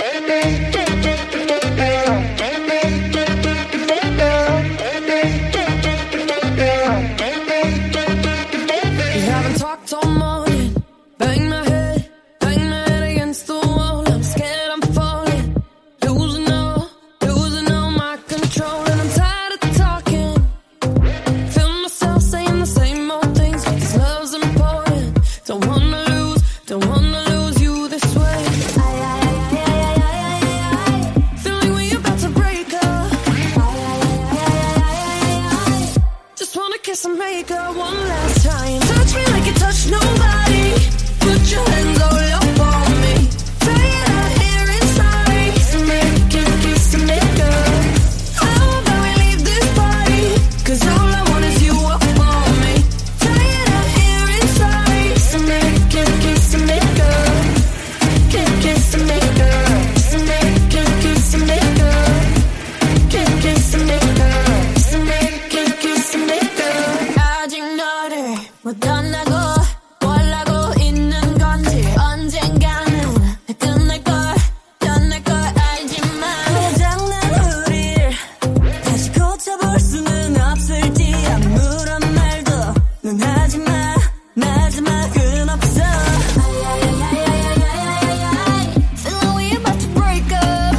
haven't talked all morning. Bang my head against the wall. I'm scared I'm falling, losing all my control. And I'm tired of talking, feel myself saying the same old things. Cause love's important, don't wanna lose you this way. Feeling we about to break up. Just wanna kiss and make up one last time. Touch me like you touch nobody. Put your hands all up on me. Say it out here inside. Kiss and make up. How about we leave this party? Cause all I want is you up on me. Say it out here inside. Kiss and make up. Kiss and make up. Kiss and make up. Kiss and make up. Kiss and make up. 아직 너를 못 떠나고 뭘 하고 있는 건지 언젠가는 끝날 걸 알지만 고장난 우릴 다시 고쳐볼 수는 없을지 아무런 말도 넌 하지마 마지막은 없어. Feel like we about to break up.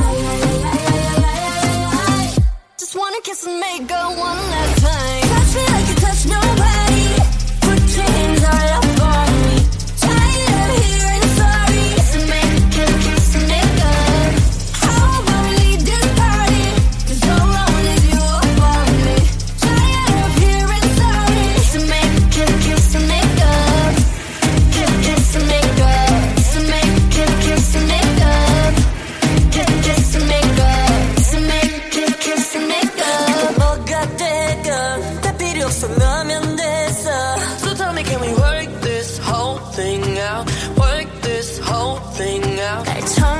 Just wanna kiss and make up one last time. Touch me like you touch nobody. Put your hands all up on me. Tired of hearing sorry. Kiss and make up. How about we leave this party? Cause all I want is you up on me. Tired of hearing sorry. Kiss and make up. Kiss and make up. Kiss and make up. Kiss and make up. Kiss and make up. Kiss and make up. 뭐가 되건 다 필요 없어 너면 됐어. So tell me, can we work this whole thing out? Work this whole thing out. 날